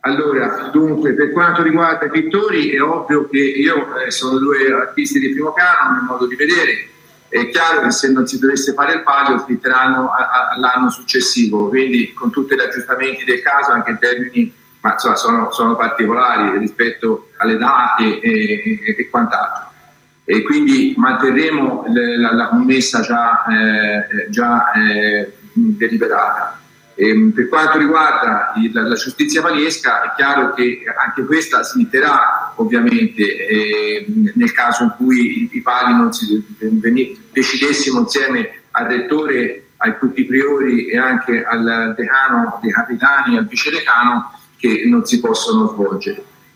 Allora, dunque, per quanto riguarda i pittori, è ovvio che io sono due artisti di primo piano, nel modo di vedere. È chiaro che se non si dovesse fare il palio slitteranno all'anno successivo, quindi con tutti gli aggiustamenti del caso, anche in termini, ma insomma, sono particolari rispetto alle date e quant'altro. E quindi manterremo la commessa già deliberata. Per quanto riguarda la giustizia paliesca, è chiaro che anche questa si iterà ovviamente nel caso in cui i pali non si decidessimo insieme al rettore, a tutti i priori e anche al decano dei capitani, al vicedecano, che non si possono svolgere.